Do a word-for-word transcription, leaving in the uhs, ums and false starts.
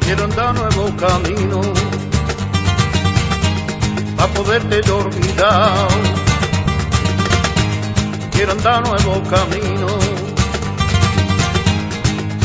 quiero andar nuevo camino para poderte yo olvidar. Quiero andar nuevo camino